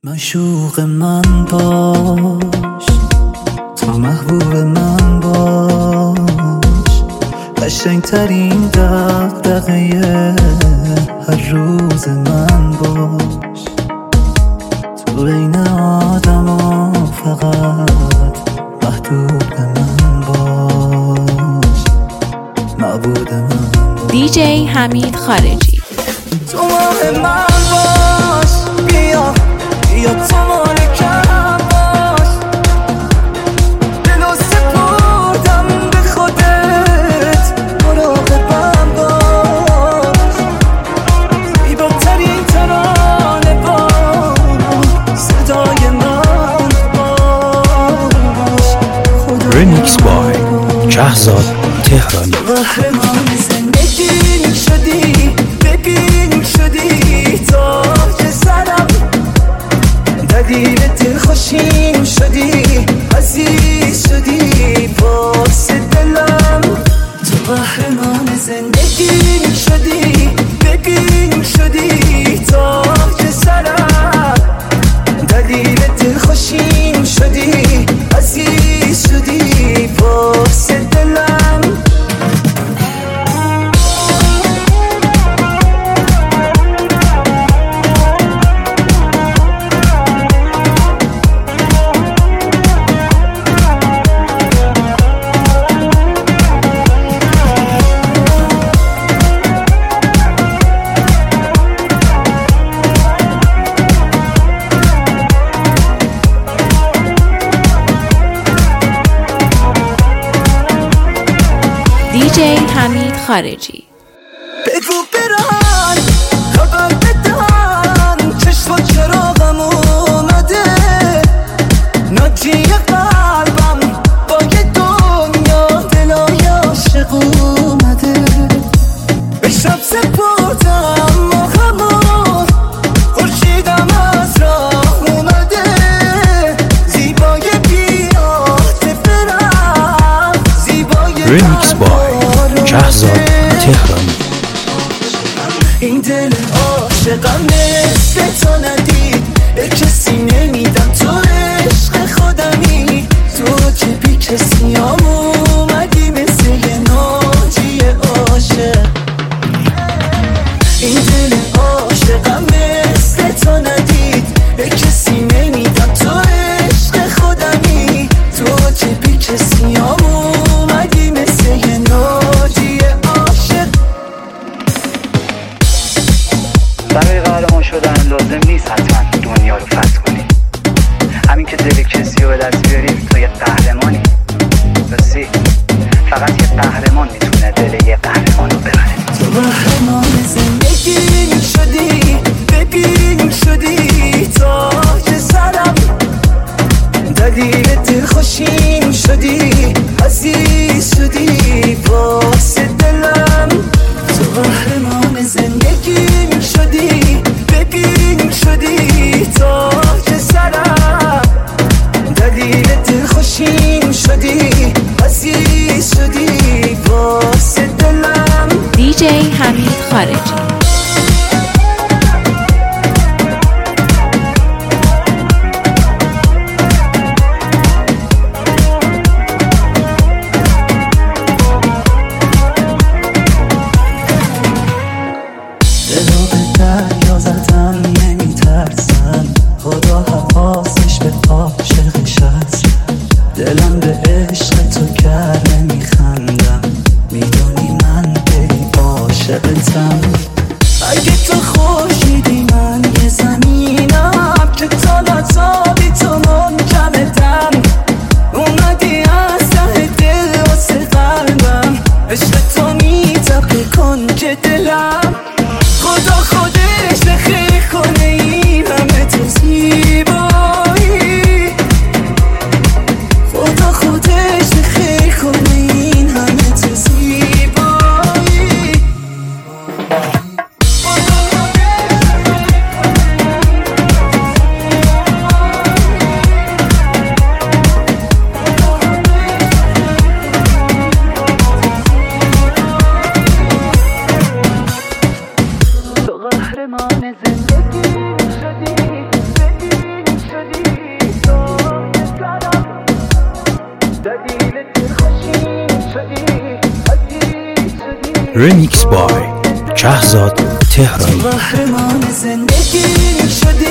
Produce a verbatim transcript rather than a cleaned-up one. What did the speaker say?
معشوق من باش، تو محبوب من باش، قشنگترین دغدغه هر روز من باش. تو بین آدما فقط محبوب من باش، معبود من باش. دی جی حمید خارجی. تو ماه من باش، بیا بیا تو مالکم باش، دلو سپردم به خودت، مراقبم باش، زیباترین ترانه با صدای من باش. ریمیکس بای شهزاد تهرانی. قهرمان زندگیم شدی، ببین شدی تاج سرم، دلیل دلخوشیم شدی، عزیز شدی پاس دلم. تو قهرمان زندگیم شدی، ببین شدی تاج سرم، دلیل دلخوشیم شدی، عزیز شدی پاس دلم. دی جی حمید خارجی. بگو بران خبر بدن، چشم و چراغم اومده، ناجی قلبم با یه دنیا دلای عاشق اومده. به شب سپردم ماهمون، خورشیدم از راه اومده، زیبای بیاد برم، زیبای ریمیکس بای شهزاد تهرانی. این دل عاشقم مثل تو ندید، به کسی نمیدم، تو عشق خودمی، تو که بی کسی هم اومدی مثل یه ناجی عاشق. این دل عاشقم مثل تو ندید، به کسی نمیدم، تو عشق خودمی، تو که بی کسی هم اومدی مثل یه ناجی عاشق. برای قهرمان شدن لازم نیست حتما دنیا رو فتح کنی، همین که دل کسی رو به دست بیاری تو یه قهرمانی. راستی فقط یه قهرمان میتونه دل یه قهرمان رو ببره. تو قهرمان زندگیم شدی، ببین شدی تاج سرم، دلیل دلخوشیم شدی، عزیز شدی پاس دلم. تو قهرمان زندگیم شدی، ببین شدی تاج سرم، دلیل دلخوشیم شدی، عزیز شدی پاس دلم. دی جی حمید خارجی. دلو به دریا زدم نمیترسم، خدا حواسش به عاشقش هست، دلم به عشق تو کرده میخندم، میدونی من بی عاشقتم. اگه تو خورشیدی من یه زمینم، که تا نتابی تو منجمدم، اومدی از ته دل واسه قلبم، عشق تو میتپه کنج دلم. خدا خودش نخیر کنه این همه تو زیبا، رمیکس بای کهزاد تهرانی. قهرمان زندگی شدی